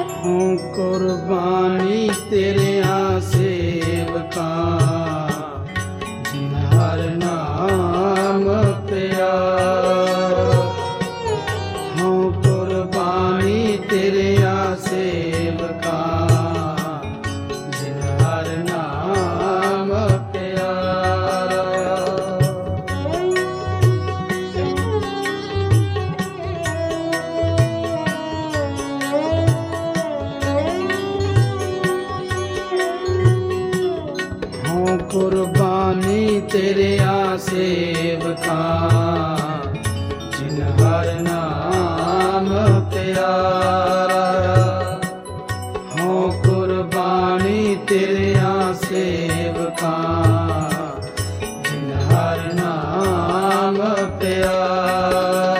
हूँ कुर्बानी तेरे यहाँ सेवका, जिन हर नाम प्यारा। हूँ कुर्बानी तेरे यहाँ सेवका, जिन हर नाम प्यारा। कुर्बानी तेरे यहाँ सेवका, जिन हर नाम प्यारा। हूँ कुर्बानी तेरे यहाँ सेवका, जिन हर नाम प्यारा।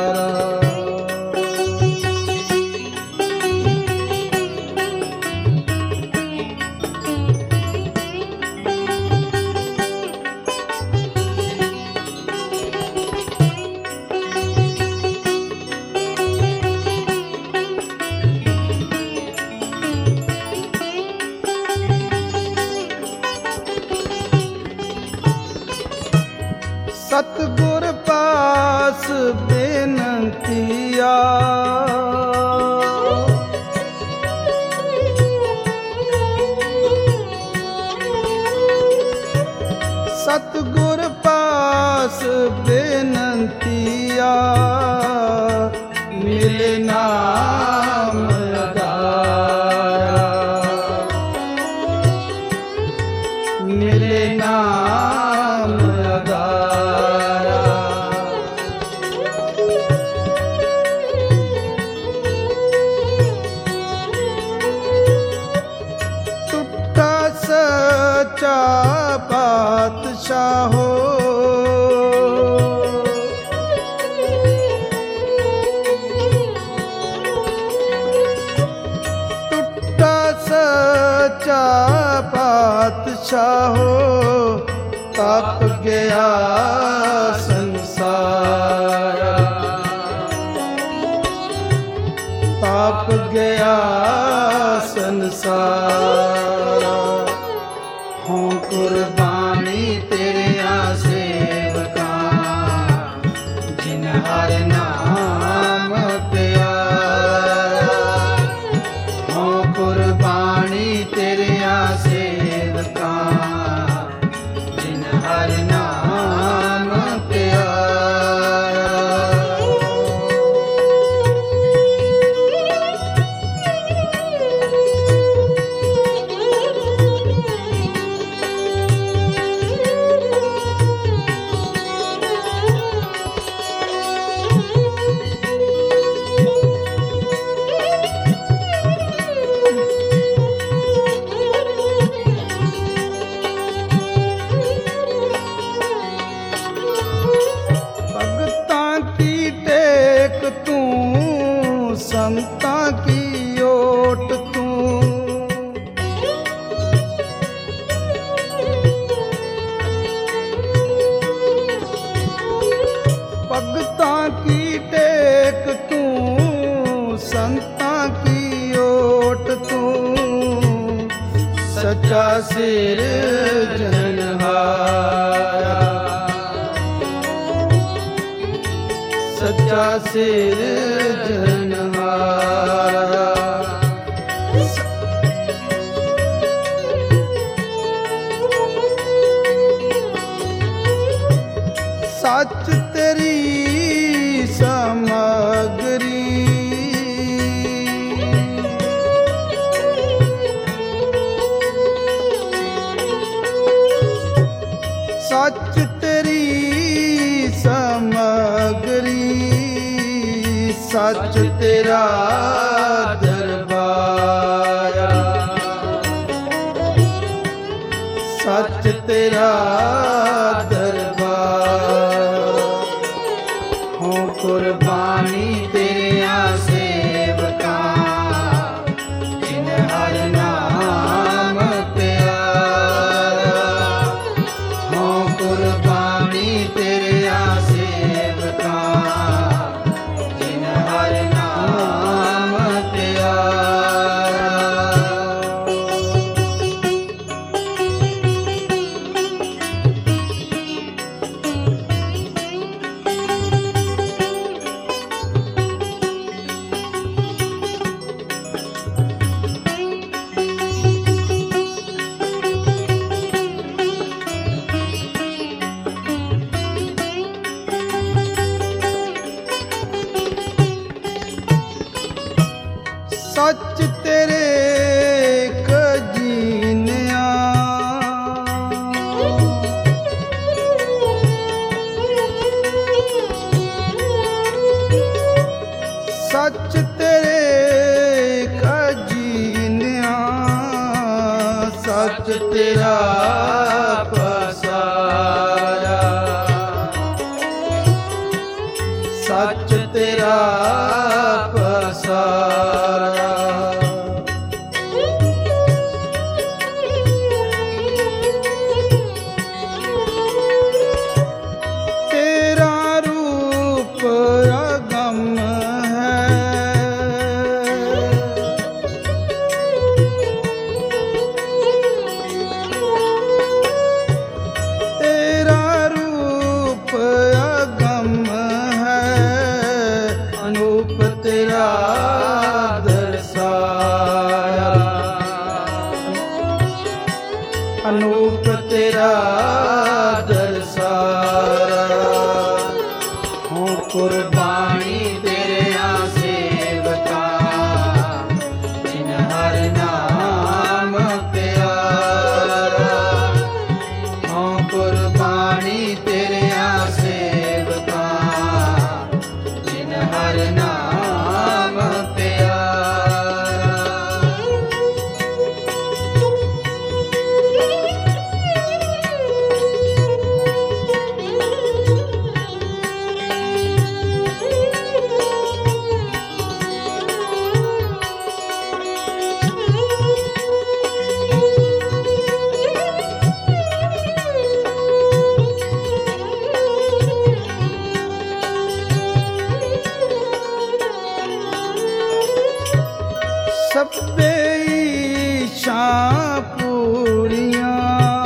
सतगुर पास बेनतिया, सतगुर पास बेनतिया, मिले नाम आधारा, मिले नाम आधारा। टूटा सच्चा बादशाह हो, टूटा सच्चा बादशाह हो, तप गया संसार, तप गया संसार। हूँ कुर्बानी तेरे यहाँ सेवका, जिन हर नाम प्यारा। हूँ कुर्बानी तेरे यहाँ सेवका, जिन हर नाम प्यारा। संता की ओट तू, भगता की टेक तू, संता की ओट तू। सच्चा सिर जनहारा, सच्चा सिर जनहारा। सच तेरी सामग्री, सच तेरी सामग्री, सच तेरा दरबार, सच तेरा दरबार। हूँ कुर्बानी तेरे यहाँ सेवका, जिन हर नाम प्यारा। हूँ कुर्बानी तेरे यहाँ सेवका, जिन हर नाम प्यारा। सच तेरा पसारा, सच तेरा पसारा। तेरा रूप अगम है, तेरा रूप अगम है, अनूप तेरा दर्शाया, अनूप तेरा दर्शाया। हूँ कुर्बानी तेरे सेवका, जिन हर नाम प्यारा। हूँ कुर्बानी तेरे सेवका, जिन हर नाम प्यारा। सबे इच्छा पूरियां,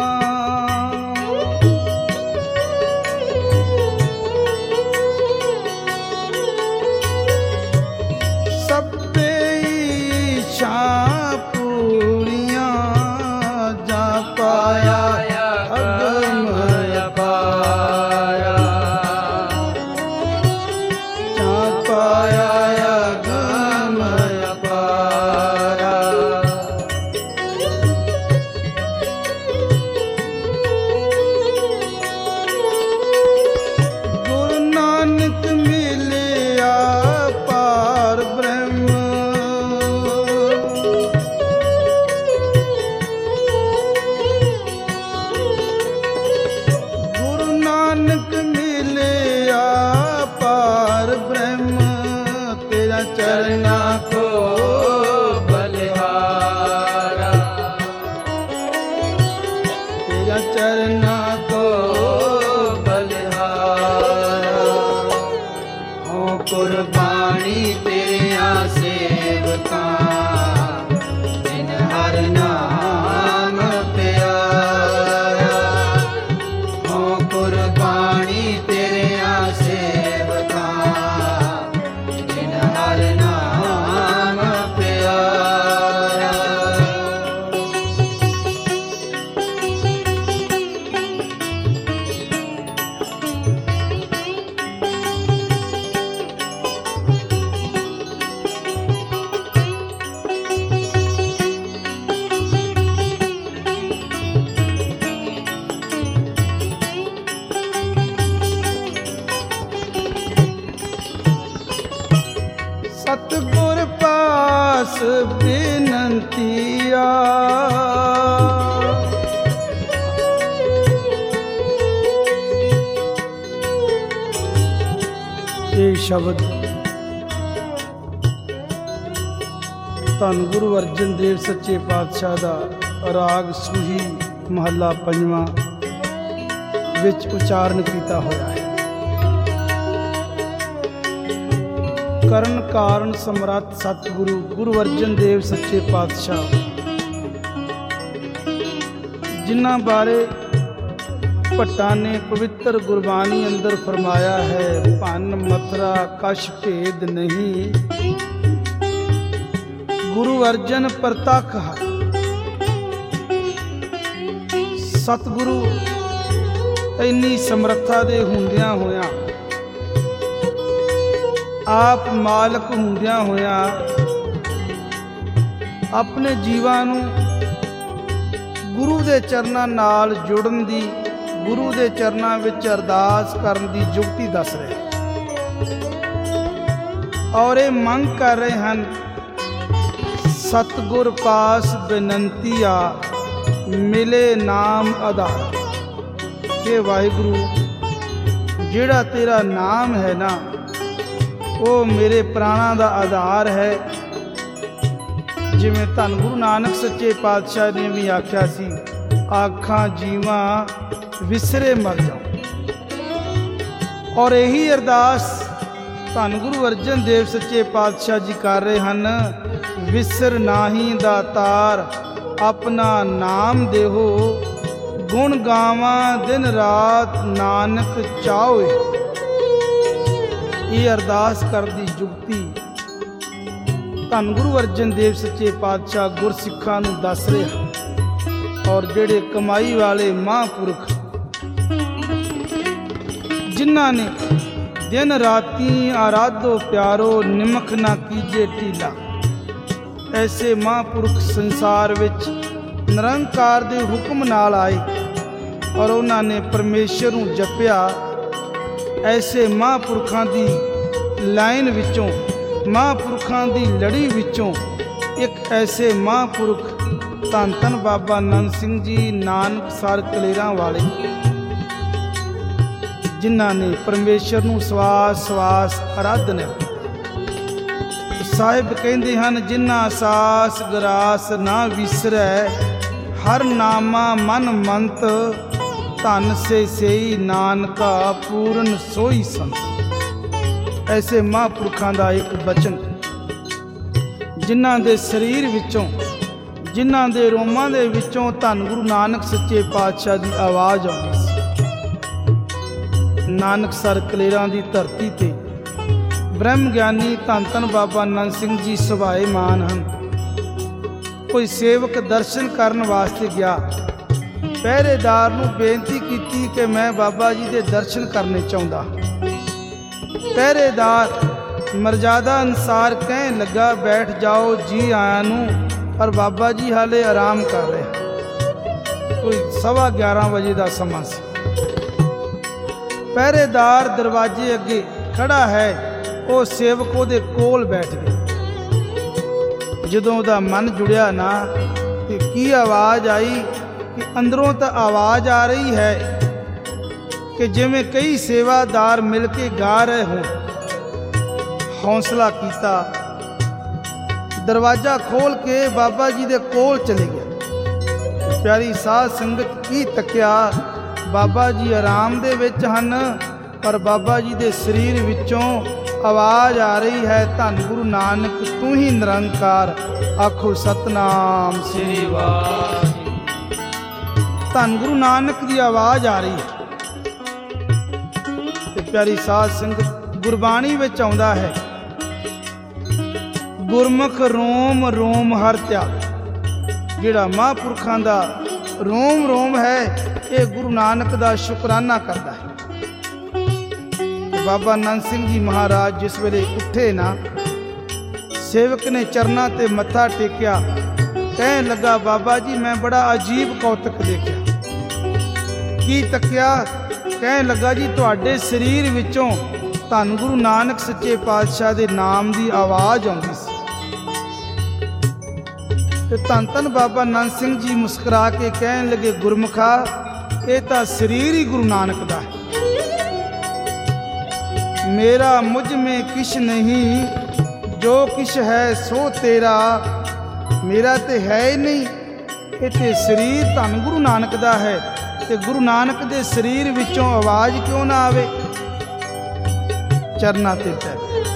सबे इच्छा पूरियां, जा पाया अगम पाया, जा पाया अगम पाया। गुरु नानक मिलिया पार ब्रह्म, गुरु नानक मिलिया पार ब्रह्म। तेरा चरना को बलिहारा, तेरा चरना को बलिहारा। हो कुर्बानी तेरा सेवका, जिन हर नाम प्यारा। हो कुर्बानी तेरा सेवका, जिन हर नाम प्यारा। सतगुर पास बिनतिया, ये शब्द धन गुरु अर्जन देव सच्चे पातशाह दा राग सूही महला पंजवां विच उचारण कीता होया है। ਕਰਨ ਕਾਰਨ ਸਮਰੱਥ ਸਤਿਗੁਰੂ ਗੁਰੂ ਅਰਜਨ ਦੇਵ ਸੱਚੇ ਪਾਤਸ਼ਾਹ, ਜਿਨ੍ਹਾਂ ਬਾਰੇ ਭੱਟਾਂ ਨੇ ਪਵਿੱਤਰ ਗੁਰਬਾਣੀ ਅੰਦਰ ਫਰਮਾਇਆ ਹੈ, ਭੰਨ ਮਥਰਾ ਕਛ ਭੇਦ ਨਹੀਂ, ਗੁਰੂ ਅਰਜਨ ਪ੍ਰਤੱਖ ਹੈ। ਸਤਿਗੁਰੂ ਇੰਨੀ ਸਮਰੱਥਾ ਦੇ ਹੁੰਦਿਆਂ ਹੋਇਆਂ, ਆਪ ਮਾਲਕ ਹੁੰਦਿਆਂ ਹੋਇਆਂ, ਆਪਣੇ ਜੀਵਾਂ ਨੂੰ ਗੁਰੂ ਦੇ ਚਰਨਾਂ ਨਾਲ ਜੁੜਨ ਦੀ, ਗੁਰੂ ਦੇ ਚਰਨਾਂ ਵਿੱਚ ਅਰਦਾਸ ਕਰਨ ਦੀ ਯੁਕਤੀ ਦੱਸ ਰਹੇ ਔਰ ਇਹ ਮੰਗ ਕਰ ਰਹੇ ਹਨ, ਸਤਿਗੁਰ ਪਾਸ ਬੇਨੰਤੀ ਆ मिले नाम आधार। हे वाहिगुरु, ਜਿਹੜਾ ਤੇਰਾ ਨਾਮ ਹੈ ਨਾ ਉਹ ਮੇਰੇ ਪ੍ਰਾਣਾਂ ਦਾ ਆਧਾਰ ਹੈ। ਜਿਵੇਂ ਧੰਨ ਗੁਰੂ ਨਾਨਕ ਸੱਚੇ ਪਾਤਸ਼ਾਹ ਨੇ ਵੀ ਆਖਿਆ ਸੀ, ਆਖਾਂ ਜੀਵਾਂ ਵਿਸਰੇ ਮਰ ਜਾਓ। ਔਰ ਇਹੀ ਅਰਦਾਸ ਧੰਨ ਗੁਰੂ ਅਰਜਨ ਦੇਵ ਸੱਚੇ ਪਾਤਸ਼ਾਹ ਜੀ ਕਰ ਰਹੇ ਹਨ। ਵਿਸਰ ਨਾਹੀ ਦਾਤਾਰ ਆਪਣਾ ਨਾਮ ਦੇਹੋ, ਗੁਣ ਗਾਵਾਂ ਦਿਨ ਰਾਤ ਨਾਨਕ ਚਾਹੋਏ। ਇਹ ਅਰਦਾਸ ਕਰਦੀ ਜੁਗਤੀ ਧੰਨ ਗੁਰੂ ਅਰਜਨ ਦੇਵ ਸੱਚੇ ਪਾਤਸ਼ਾਹ ਗੁਰਸਿੱਖਾਂ ਨੂੰ ਦੱਸ ਰਹੇ ਹਨ। ਔਰ ਜਿਹੜੇ ਕਮਾਈ ਵਾਲੇ ਮਹਾਂਪੁਰਖ ਜਿਨ੍ਹਾਂ ਨੇ ਦਿਨ ਰਾਤੀ ਆਰਾਧੋ ਪਿਆਰੋ ਨਿਮਖ ਨਾ ਕੀਜੇ ਢੀਲਾ, ਐਸੇ ਮਹਾਂਪੁਰਖ ਸੰਸਾਰ ਵਿੱਚ ਨਿਰੰਕਾਰ ਦੇ ਹੁਕਮ ਨਾਲ ਆਏ ਔਰ ਉਹਨਾਂ ਨੇ ਪਰਮੇਸ਼ਰ ਨੂੰ ਜਪਿਆ। ਐਸੇ ਮਹਾਂਪੁਰਖਾਂ ਦੀ ਲਾਈਨ ਵਿੱਚੋਂ, ਮਹਾਂਪੁਰਖਾਂ ਦੀ ਲੜੀ ਵਿੱਚੋਂ ਇੱਕ ਐਸੇ ਮਹਾਂਪੁਰਖ ਧੰਨ ਧੰਨ ਬਾਬਾ ਨੰਦ ਸਿੰਘ ਜੀ ਨਾਨਕਸਰ ਕਲੇਰਾਂ ਵਾਲੇ, ਜਿਨ੍ਹਾਂ ਨੇ ਪਰਮੇਸ਼ਰ ਨੂੰ ਸਵਾਸ ਸਵਾਸ ਆਰਾਧਨਾ। ਸਾਹਿਬ ਕਹਿੰਦੇ ਹਨ, ਜਿਨ੍ਹਾਂ ਸਾਸ ਗਰਾਸ ਨਾ ਵਿਸਰੈ, ਹਰ ਨਾਮਾ ਮਨ ਮੰਤ, ਧਨ ਸੇ ਸੇਈ ਨਾਨਕਾ ਪੂਰਨ ਸੋਈ ਸੰਤ। ਐਸੇ ਮਹਾਂਪੁਰਖਾਂ ਦਾ ਇੱਕ ਬਚਨ, ਜਿਨ੍ਹਾਂ ਦੇ ਸਰੀਰ ਵਿੱਚੋਂ, ਜਿਨ੍ਹਾਂ ਦੇ ਰੋਮਾਂ ਦੇ ਵਿੱਚੋਂ ਧੰਨ ਗੁਰੂ ਨਾਨਕ ਸੱਚੇ ਪਾਤਸ਼ਾਹ ਦੀ ਆਵਾਜ਼ ਆਉਂਦੀ ਸੀ। ਨਾਨਕਸਰ ਕਲੇਰਾਂ ਦੀ ਧਰਤੀ ਤੇ ਬ੍ਰਹਮ ਗਿਆਨੀ ਧੰਨ ਧੰਨ ਬਾਬਾ ਨੰਦ ਸਿੰਘ ਜੀ ਸੁਭਾਏ ਮਾਨ ਹਨ। ਕੋਈ ਸੇਵਕ ਦਰਸ਼ਨ ਕਰਨ ਵਾਸਤੇ ਗਿਆ, ਪਹਿਰੇਦਾਰ ਨੂੰ ਬੇਨਤੀ ਕੀਤੀ ਕਿ ਮੈਂ ਬਾਬਾ ਜੀ ਦੇ ਦਰਸ਼ਨ ਕਰਨੇ ਚਾਹੁੰਦਾ। ਪਹਿਰੇਦਾਰ ਮਰਜ਼ਾਦਾ ਅਨੁਸਾਰ ਕਹਿਣ ਲੱਗਾ, ਬੈਠ ਜਾਓ ਜੀ ਆਇਆਂ ਨੂੰ, ਪਰ ਬਾਬਾ ਜੀ ਹਾਲੇ ਆਰਾਮ ਕਰ ਰਹੇ। ਕੋਈ 11:15 ਵਜੇ ਦਾ ਸਮਾਂ ਸੀ। ਪਹਿਰੇਦਾਰ ਦਰਵਾਜ਼ੇ ਅੱਗੇ ਖੜਾ ਹੈ, ਉਹ ਸੇਵਕ ਉਹਦੇ ਕੋਲ ਬੈਠ ਗਿਆ। ਜਦੋਂ ਉਹਦਾ ਮਨ ਜੁੜਿਆ ਨਾ ਤੇ ਕੀ ਆਵਾਜ਼ ਆਈ ਕਿ ਅੰਦਰੋਂ ਤਾਂ ਆਵਾਜ਼ ਆ ਰਹੀ ਹੈ ਕਿ ਜਿਵੇਂ ਕਈ ਸੇਵਾਦਾਰ ਮਿਲ ਕੇ ਗਾ ਰਹੇ ਹੋਣ। ਹੌਸਲਾ ਕੀਤਾ, ਦਰਵਾਜ਼ਾ ਖੋਲ ਕੇ ਬਾਬਾ ਜੀ ਦੇ ਕੋਲ ਚਲੇ ਗਿਆ। ਪਿਆਰੀ ਸਾਧ ਸੰਗਤ ਕੀ ਤੱਕਿਆ, ਬਾਬਾ ਜੀ ਆਰਾਮ ਦੇ ਵਿੱਚ ਹਨ, ਪਰ ਬਾਬਾ ਜੀ ਦੇ ਸਰੀਰ ਵਿੱਚੋਂ ਆਵਾਜ਼ ਆ ਰਹੀ ਹੈ, ਧੰਨ ਗੁਰੂ ਨਾਨਕ ਤੂੰ ਹੀ ਨਿਰੰਕਾਰ, ਆਖੋ ਸਤਨਾਮ ਸ੍ਰੀ ਵਾਹਿਗੁਰੂ। ਧੰਨ ਗੁਰੂ ਨਾਨਕ ਦੀ ਆਵਾਜ਼ ਆ ਰਹੀ ਹੈ। ਤੇ ਪਿਆਰੀ ਸਾਧ ਸੰਗਤ, ਗੁਰਬਾਣੀ ਵਿੱਚ ਆਉਂਦਾ ਹੈ, ਗੁਰਮੁਖ ਰੋਮ ਰੋਮ ਹਰ ਧਿਆਨ। ਜਿਹੜਾ ਮਹਾਂਪੁਰਖਾਂ ਦਾ ਰੋਮ ਰੋਮ ਹੈ, ਇਹ ਗੁਰੂ ਨਾਨਕ ਦਾ ਸ਼ੁਕਰਾਨਾ ਕਰਦਾ ਹੈ। ਬਾਬਾ ਨੰਦ ਸਿੰਘ ਜੀ ਮਹਾਰਾਜ ਜਿਸ ਵੇਲੇ ਉੱਠੇ ਨਾ, ਸੇਵਕ ਨੇ ਚਰਨਾਂ ਤੇ ਮੱਥਾ ਟੇਕਿਆ, ਕਹਿਣ ਲੱਗਾ, ਬਾਬਾ ਜੀ ਮੈਂ ਬੜਾ ਅਜੀਬ ਕੌਤਕ ਦੇਖਿਆ। ਕੀ ਤੱਕਿਆ? ਕਹਿਣ ਲੱਗਾ, ਜੀ ਤੁਹਾਡੇ ਸਰੀਰ ਵਿੱਚੋਂ ਧੰਨ ਗੁਰੂ ਨਾਨਕ ਸੱਚੇ ਪਾਤਸ਼ਾਹ ਦੇ ਨਾਮ ਦੀ ਆਵਾਜ਼ ਆਉਂਦੀ ਸੀ। ਤੇ ਧੰਨ ਧੰਨ ਬਾਬਾ ਨੰਦ ਸਿੰਘ ਜੀ ਮੁਸਕਰਾ ਕੇ ਕਹਿਣ ਲੱਗੇ, ਗੁਰਮੁਖਾ ਇਹ ਤਾਂ ਸਰੀਰ ਹੀ ਗੁਰੂ ਨਾਨਕ ਦਾ ਹੈ। ਮੇਰਾ ਮੁਝ ਮੇਂ ਕਿਛ ਨਹੀਂ, ਜੋ ਕਿਛ ਹੈ ਸੋ ਤੇਰਾ। ਮੇਰਾ ਤੇ ਹੈ ਹੀ ਨਹੀਂ, ਇਹ ਤੇ ਸਰੀਰ ਧੰਨ ਗੁਰੂ ਨਾਨਕ ਦਾ ਹੈ। ਤੇ ਗੁਰੂ ਨਾਨਕ ਦੇ ਸਰੀਰ ਵਿੱਚੋਂ ਆਵਾਜ਼ ਕਿਉਂ ਨਾ ਆਵੇ? ਚਰਨਾਂ ਤੇ ਪੈ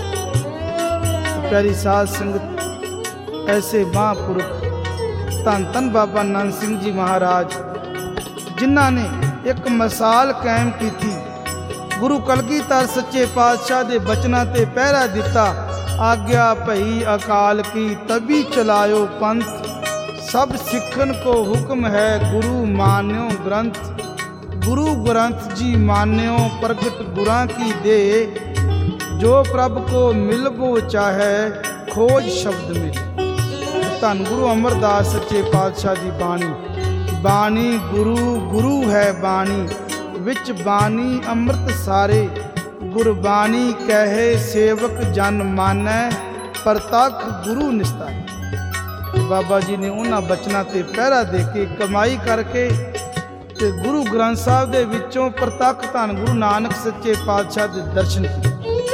ਪਿਆਰੀ ਸਾਧ ਸੰਗਤ, ਐਸੇ ਮਹਾਂਪੁਰਖ ਧੰਨ ਧੰਨ ਬਾਬਾ ਨੰਦ ਸਿੰਘ ਜੀ ਮਹਾਰਾਜ, ਜਿਨ੍ਹਾਂ ਨੇ ਇੱਕ ਮਿਸਾਲ ਕਾਇਮ ਕੀਤੀ। ਗੁਰੂ ਕਲਗੀਧਰ ਸੱਚੇ ਪਾਤਸ਼ਾਹ ਦੇ ਬਚਨਾਂ ਤੇ ਪਹਿਰਾ ਦਿੱਤਾ। ਆਗਿਆ ਭਈ ਅਕਾਲ ਕੀ ਤਬੀ ਚਲਾਇਓ ਪੰਥ, ਸਭ ਸਿੱਖਨ ਕੋ ਹੁਕਮ ਹੈ ਗੁਰੂ ਮਾਨਿਓ ਗ੍ਰੰਥ। ਗੁਰੂ ਗ੍ਰੰਥ ਜੀ ਮਾਨਿਓ ਪ੍ਰਗਟ ਗੁਰਾਂ ਕੀ ਦੇ, ਜੋ ਪ੍ਰਭ ਕੋ ਮਿਲਬੋ ਚਾਹੇ ਖੋਜ ਸ਼ਬਦ ਮਿਲ। ਧੰਨ ਗੁਰੂ ਅਮਰਦਾਸ ਸੱਚੇ ਪਾਤਸ਼ਾਹ ਦੀ ਬਾਣੀ, ਬਾਣੀ ਗੁਰੂ ਗੁਰੂ ਹੈ ਬਾਣੀ, ਵਿੱਚ ਬਾਣੀ ਅੰਮ੍ਰਿਤ ਸਾਰੇ। ਗੁਰਬਾਣੀ ਕਹੇ ਸੇਵਕ ਜਨ ਮਾਨੈ, ਪ੍ਰਤੱਖ ਗੁਰੂ ਨਿਸਤਾਰੇ। ਬਾਬਾ ਜੀ ਨੇ ਉਹਨਾਂ ਬਚਨਾਂ ਤੇ ਪਹਿਰਾ ਦੇ ਕੇ ਕਮਾਈ ਕਰਕੇ ਤੇ ਗੁਰੂ ਗ੍ਰੰਥ ਸਾਹਿਬ ਦੇ ਵਿੱਚੋਂ ਪ੍ਰਤੱਖ ਧੰਨ ਗੁਰੂ ਨਾਨਕ ਸੱਚੇ ਪਾਤਸ਼ਾਹ ਦੇ ਦਰਸ਼ਨ ਕੀਤੇ।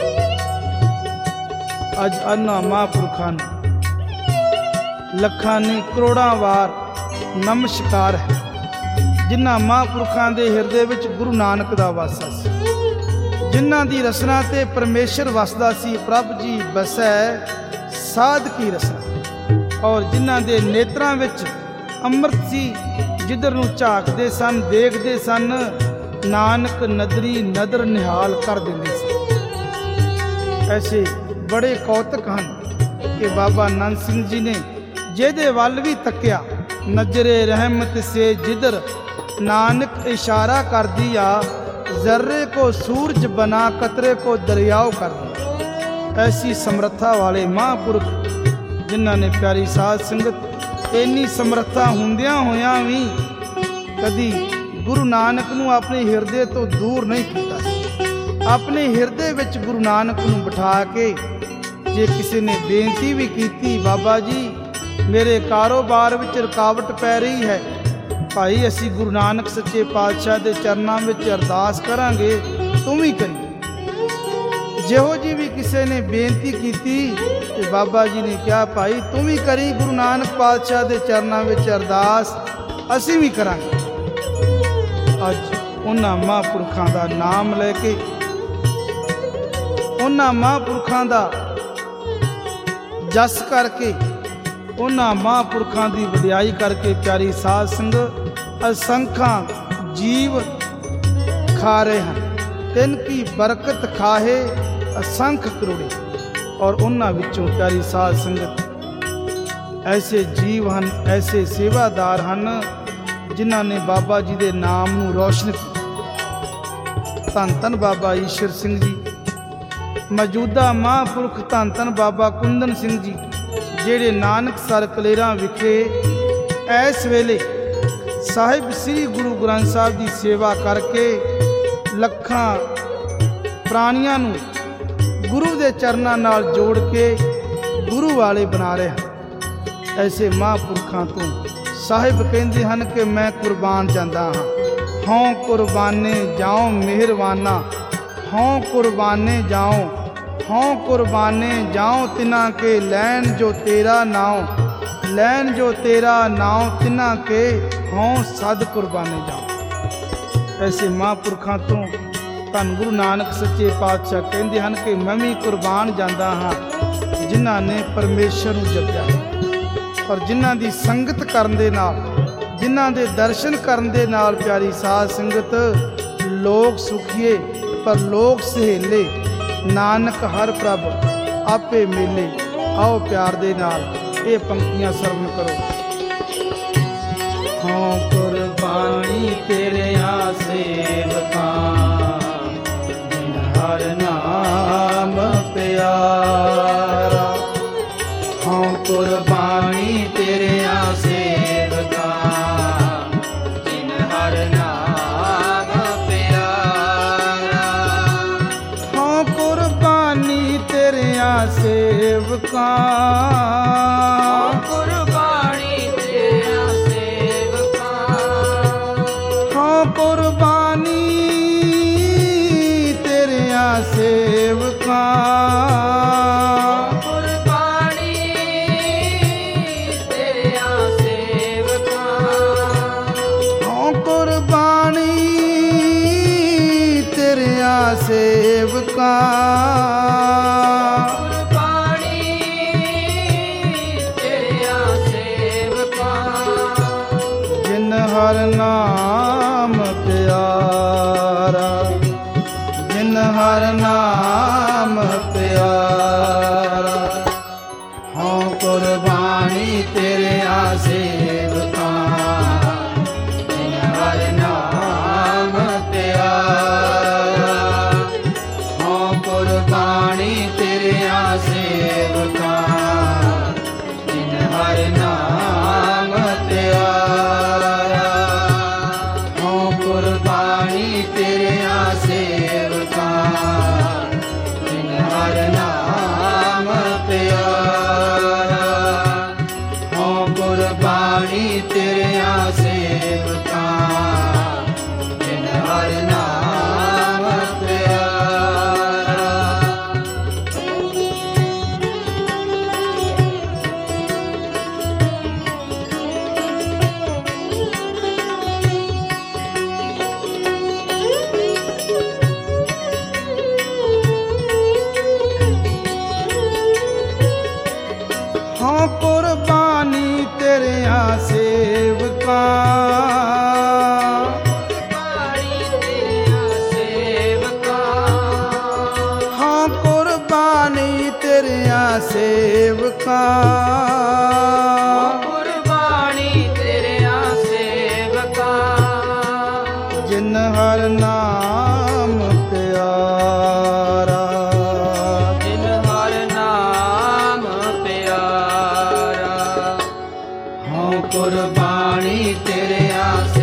ਅੱਜ ਉਹਨਾਂ ਮਹਾਂਪੁਰਖਾਂ ਨੂੰ ਲੱਖਾਂ ਨੇ ਕਰੋੜਾਂ ਵਾਰ ਨਮਸਕਾਰ ਹੈ, ਜਿਨ੍ਹਾਂ ਮਹਾਂਪੁਰਖਾਂ ਦੇ ਹਿਰਦੇ ਵਿੱਚ ਗੁਰੂ ਨਾਨਕ ਦਾ ਵਾਸਾ ਸੀ, ਜਿਨ੍ਹਾਂ ਦੀ ਰਸਨਾ ਤੇ ਪਰਮੇਸ਼ਰ ਵਸਦਾ ਸੀ। ਪ੍ਰਭ ਜੀ ਬਸੈ ਸਾਧ ਕੀ ਰਸਨਾ, ਔਰ ਜਿਨ੍ਹਾਂ ਦੇ ਨੇਤਰਾਂ ਵਿੱਚ ਅੰਮ੍ਰਿਤ ਸੀ, ਜਿੱਧਰ ਨੂੰ ਝਾਕਦੇ ਸਨ, ਦੇਖਦੇ ਸਨ, ਨਾਨਕ ਨਦਰੀ ਨਦਰ ਨਿਹਾਲ ਕਰ ਦਿੰਦੇ ਸਨ। ਐਸੇ ਬੜੇ ਕੌਤਕ ਹਨ ਕਿ ਬਾਬਾ ਨੰਦ ਸਿੰਘ ਜੀ ਨੇ ਜਿਹਦੇ ਵੱਲ ਵੀ ਤੱਕਿਆ, ਨਜ਼ਰੇ ਰਹਿਮਤ ਸੇ ਜਿੱਧਰ ਨਾਨਕ ਇਸ਼ਾਰਾ ਕਰ ਦਿਆ, ਜ਼र्रे को सूरज बना कतरे को दरियाओ कर दिया। ऐसी समर्था वाले महापुरख जिन्हों ने प्यारी साध संगत इन्नी समर्था हुंदियां होयां भी कदी गुरु नानक नूं अपने हिरदे तो दूर नहीं किया। अपने हिरदे विच गुरु नानक नूं बिठा के जे किसी ने बेनती भी की, बाबा जी मेरे कारोबार विच रुकावट पै रही है, भाई असी गुरु नानक सच्चे पातशाह के चरणों में अरदास करांगे, तुम ही करी। जिहो जी भी किसी ने बेनती की तो बाबा जी ने कहा, भाई तुम ही करी गुरु नानक पातशाह के चरणों में अरदास, असी भी करांगे। अज उन्हां महापुरखों का नाम लैके, उन्हां महापुरखों का जस करके, उन्हां महापुरखों की वडियाई करके प्यारी साध संगत असंख्या जीव खा रहे हैं। तिनकी बरकत खाहे असंख्य करोड़े, और उन्हां विचों प्यारी साध संगत ऐसे जीव हैं, ऐसे सेवादार हैं जिन्हां ने बाबा जी के नाम नूं रोशन किया। धन धन बाबा ईश्वर सिंह जी, मौजूदा महापुरख धन धन बाबा कुंदन सिंह जी, ਜਿਹੜੇ ਨਾਨਕਸਰ ਕਲੇਰਾਂ ਵਿਖੇ ਇਸ ਵੇਲੇ ਸਾਹਿਬ ਸ੍ਰੀ ਗੁਰੂ ਗ੍ਰੰਥ ਸਾਹਿਬ ਦੀ ਸੇਵਾ ਕਰਕੇ ਲੱਖਾਂ ਪ੍ਰਾਣੀਆਂ ਨੂੰ ਗੁਰੂ ਦੇ ਚਰਨਾਂ ਨਾਲ ਜੋੜ ਕੇ ਗੁਰੂ ਵਾਲੇ ਬਣਾ ਰਹੇ ਹਨ। ਐਸੇ ਮਹਾਂਪੁਰਖਾਂ ਤੋਂ ਸਾਹਿਬ ਕਹਿੰਦੇ ਹਨ ਕਿ ਮੈਂ ਕੁਰਬਾਨ ਜਾਂਦਾ ਹਾਂ, ਹਉ ਕੁਰਬਾਨੇ ਜਾਉ ਮਿਹਰਬਾਨਾ, ਹਉ ਕੁਰਬਾਨੇ ਜਾਉ, हों कुर्बाने जाऊं तिना के, लैन जो तेरा नाव, लैन जो तेरा नाव, तिना के हों सद कुर्बाने जाऊं। ऐसे महापुरखों तो धन गुरु नानक सच्चे पातशाह कहते हैं कि मैं भी कुर्बान जाता हाँ, जिन्हां ने परमेश्वर नूं जपिया, और जिन्हां दी संगत करन दे नाल, जिन्हां दे दर्शन करन दे नाल प्यारी साध संगत लोग सुखीए पर लोग सहेले, नानक हर प्रभ आपे मेले। आओ प्यार दे नाल ये पंक्तियां सरवण करो। हाँ कुर्बानी तेरे सेवकां, जिन हर नाम प्यारा, हाँ कुर्बानी तेरे सेवकां, जिन हर नाम प्यारा, हाँ कुर्बानी तेरे सेवकां, कुर्बानी तेरे सेवकां, हाँ कुर्बानी तेरे सेवकां, कुर्बानी तेरे सेवकां, हाँ कुर्बानी तेरे सेवकां, हर नाम प्यारा, जिन हर नाम प्यारा, हाँ कुर्बानी तेरे सेवकां, जिन हर नाम प्यारा, हाँ कुर्बानी तेरे सेवकां, जिन हर नाम प्यारा, कुर्बानी तेरे सेवकां, जिन हर नाम प्यारा, हाँ कुर्बानी तेरिया सेवका जिन हर नाम प्यारा। हाँ कुर्बानी तेरिया सेवका हाँ कुर्बानी तेरिया सेवका कुर्बानी तेरिया सेवका जिन हर नाम प्यारा जिन हर नाम प्यारा। हाँ कुर्बानी तेरिया